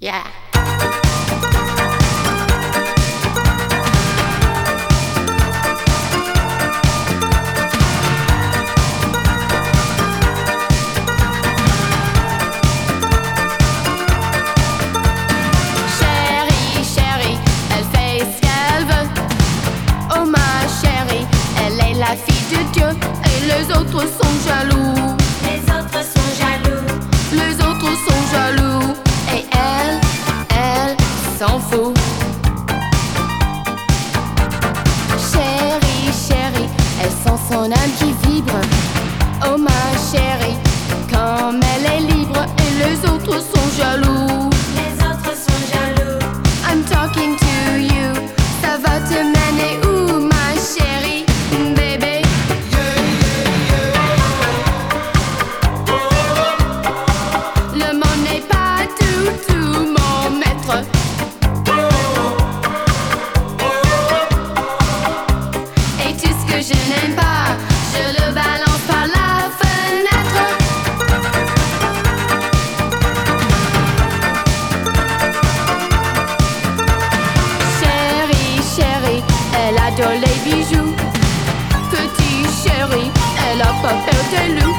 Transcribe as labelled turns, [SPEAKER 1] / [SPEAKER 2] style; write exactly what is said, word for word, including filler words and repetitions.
[SPEAKER 1] Yeah.
[SPEAKER 2] Chérie, chérie, elle fait ce qu'elle veut. Oh ma chérie, elle est la fille de Dieu. Et les autres sont jaloux.
[SPEAKER 3] Les autres sont jaloux.
[SPEAKER 2] Les autres sont jaloux. Et elle, elle s'en fout. Chérie, chérie, elle sent son âme qui vibre. Oh ma chérie, comme elle est libre. Et les autres sont jaloux.
[SPEAKER 3] Les autres sont jaloux.
[SPEAKER 2] I'm talking to you. Ça va te mener où ma chérie, bébé? Le monde n'est pas du tout mon maître. Et tout ce que je n'aime pas, je le balance par la fenêtre. Chérie, chérie, elle adore les bijoux. Petit chéri, elle a pas peur des loups.